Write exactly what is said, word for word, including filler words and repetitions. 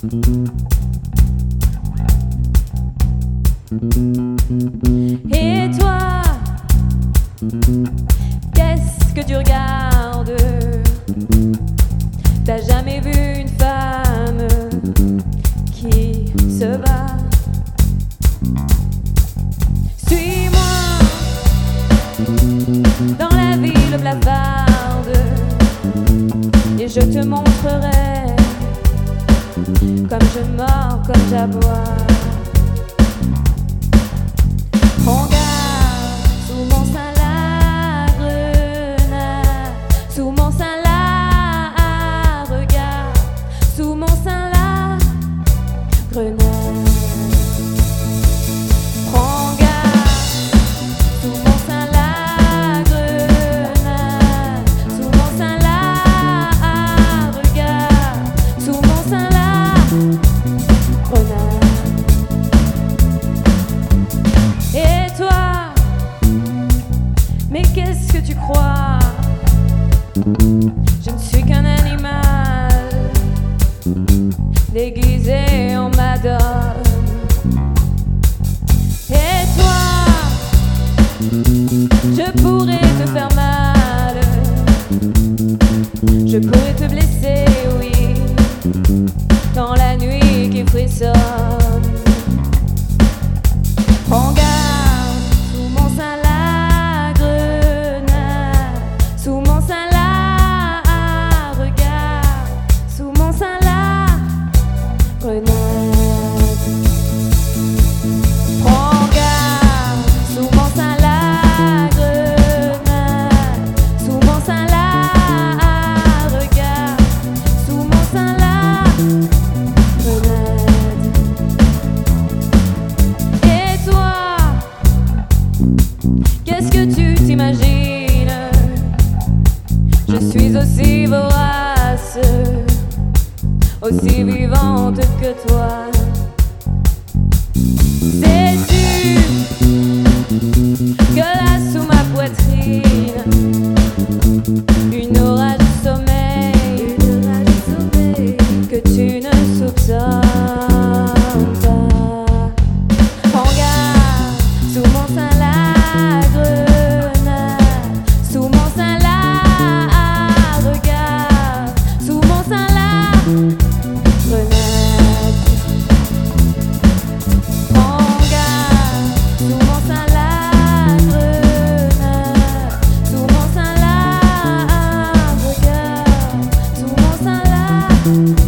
Et toi, qu'est-ce que tu regardes? T'as jamais vu une femme qui se bat? Suis-moi dans la ville blafarde et je te montrerai comme je mords, comme j'aboie. Regarde sous mon sein la grenade, sous mon sein la, regarde sous mon sein la grenade. Prends garde sous mon sein la grenade, sous mon sein la, regarde sous mon sein la grenade. Et toi, mais qu'est-ce que tu crois? Je ne suis qu'un animal déguisé en madone. Et toi, je pourrais te faire mal, je pourrais te blesser, oui, dans la nuit qui frissonne. Prends garde sous mon sein la grenade, sous mon sein la, regarde sous mon sein la grenade. Prends garde sous mon sein la grenade, sous mon sein la, regarde sous mon sein la grenade. Et toi, qu'est-ce que tu t'imagines? Je suis aussi vorace, aussi vivante que toi. Sais-tu que là sous ma poitrine, une orage de sommeil, une orage de sommeil que tu ne soupçonnes pas. Regarde sous mon sein la grenade, sous mon sein la, regarde sous mon sein la grenade. Prends garde sous mon sein la grenade, sous mon sein la, regarde sous mon sein la